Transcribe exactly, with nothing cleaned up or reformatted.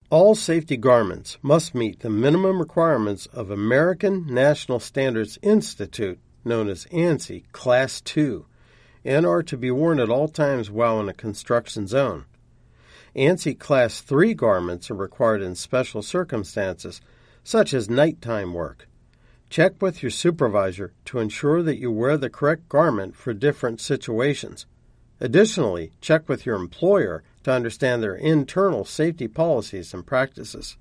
All safety garments must meet the minimum requirements of American National Standards Institute, known as ANSI, Class two, and are to be worn at all times while in a construction zone. ANSI Class three garments are required in special circumstances, such as nighttime work. Check with your supervisor to ensure that you wear the correct garment for different situations. Additionally, check with your employer to understand their internal safety policies and practices.